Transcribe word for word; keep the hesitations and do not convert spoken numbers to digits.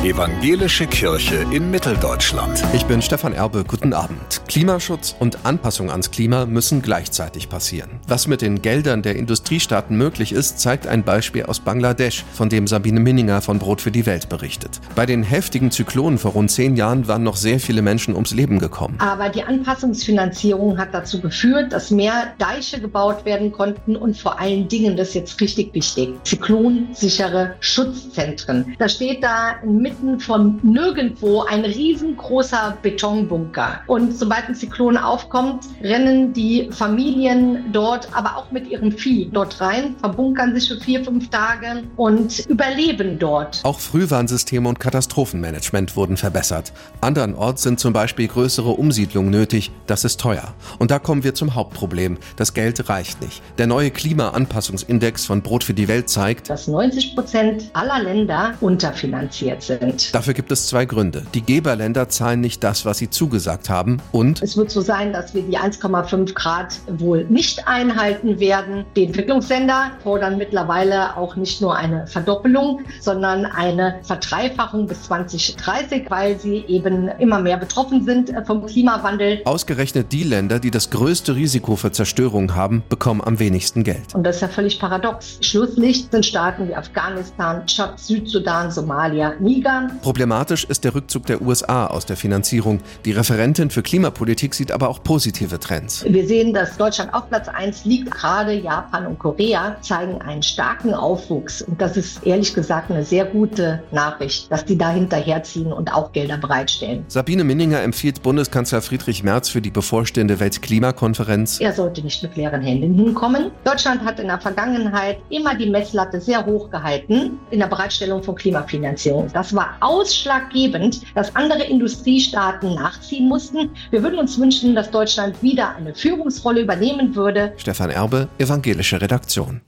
Evangelische Kirche in Mitteldeutschland. Ich bin Stefan Erbe, guten Abend. Klimaschutz und Anpassung ans Klima müssen gleichzeitig passieren. Was mit den Geldern der Industriestaaten möglich ist, zeigt ein Beispiel aus Bangladesch, von dem Sabine Minninger von Brot für die Welt berichtet. Bei den heftigen Zyklonen vor rund zehn Jahren waren noch sehr viele Menschen ums Leben gekommen. Aber die Anpassungsfinanzierung hat dazu geführt, dass mehr Deiche gebaut werden konnten und vor allen Dingen, das ist jetzt richtig wichtig, zyklonsichere Schutzzentren. Da steht da inmitten von nirgendwo ein riesengroßer Betonbunker. Und sobald ein Zyklon aufkommt, rennen die Familien dort, aber auch mit ihrem Vieh dort rein, verbunkern sich für vier, fünf Tage und überleben dort. Auch Frühwarnsysteme und Katastrophenmanagement wurden verbessert. Andernorts sind zum Beispiel größere Umsiedlungen nötig. Das ist teuer. Und da kommen wir zum Hauptproblem. Das Geld reicht nicht. Der neue Klimaanpassungsindex von Brot für die Welt zeigt, dass neunzig Prozent aller Länder unterfinanziert sind. Dafür gibt es zwei Gründe. Die Geberländer zahlen nicht das, was sie zugesagt haben, und es wird so sein, dass wir die eins Komma fünf Grad wohl nicht einhalten werden. Die Entwicklungsländer fordern mittlerweile auch nicht nur eine Verdoppelung, sondern eine Verdreifachung bis zwanzig dreißig, weil sie eben immer mehr betroffen sind vom Klimawandel. Ausgerechnet die Länder, die das größte Risiko für Zerstörung haben, bekommen am wenigsten Geld. Und das ist ja völlig paradox. Schlusslicht sind Staaten wie Afghanistan, Tschad, Südsudan, Somalia, Niger. Problematisch ist der Rückzug der U S A aus der Finanzierung. Die Referentin für Klimapolitik sieht aber auch positive Trends. Wir sehen, dass Deutschland auf Platz eins liegt. Gerade Japan und Korea zeigen einen starken Aufwuchs. Und das ist ehrlich gesagt eine sehr gute Nachricht, dass die da hinterherziehen und auch Gelder bereitstellen. Sabine Minninger empfiehlt Bundeskanzler Friedrich Merz für die bevorstehende Weltklimakonferenz: Er sollte nicht mit leeren Händen hinkommen. Deutschland hat in der Vergangenheit immer die Messlatte sehr hoch gehalten in der Bereitstellung von Klimafinanzierung. Das war ausschlaggebend, dass andere Industriestaaten nachziehen mussten. Wir würden uns wünschen, dass Deutschland wieder eine Führungsrolle übernehmen würde. Stefan Erbe, Evangelische Redaktion.